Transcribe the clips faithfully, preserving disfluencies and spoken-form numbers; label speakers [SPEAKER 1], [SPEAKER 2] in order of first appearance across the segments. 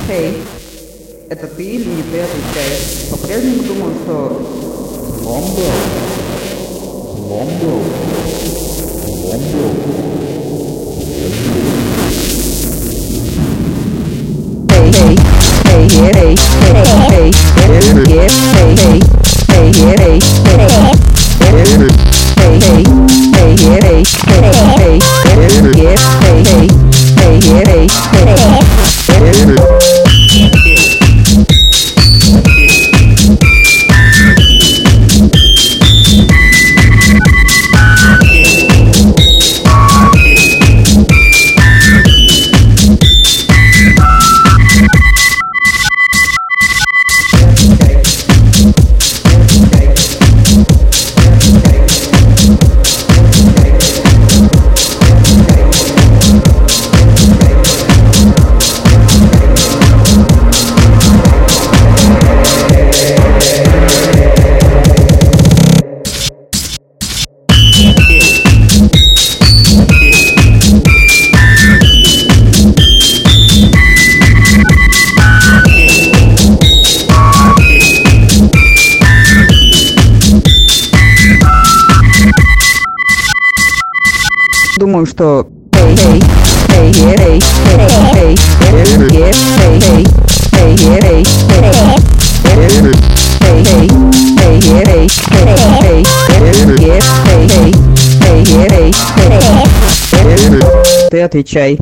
[SPEAKER 1] Эй, это ты или не ты, отвечай. По-прежнему думал, что взлом был. Взлом был. Взлом был. Эй, эй, эй, эй, эй, эй, эй, эй, эй, эй, эй, эй, эй, Думаю, что эй, эй, эй, эй, эй, эй, эй, эй, эй, эй, эй, ты отвечай.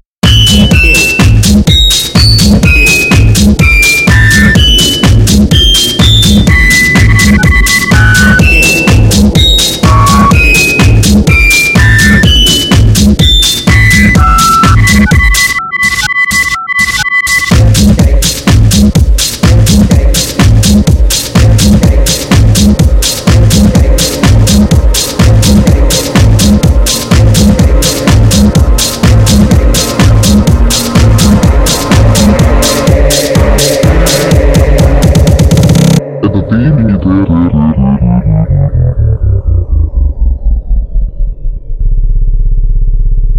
[SPEAKER 2] Это ты или не ты?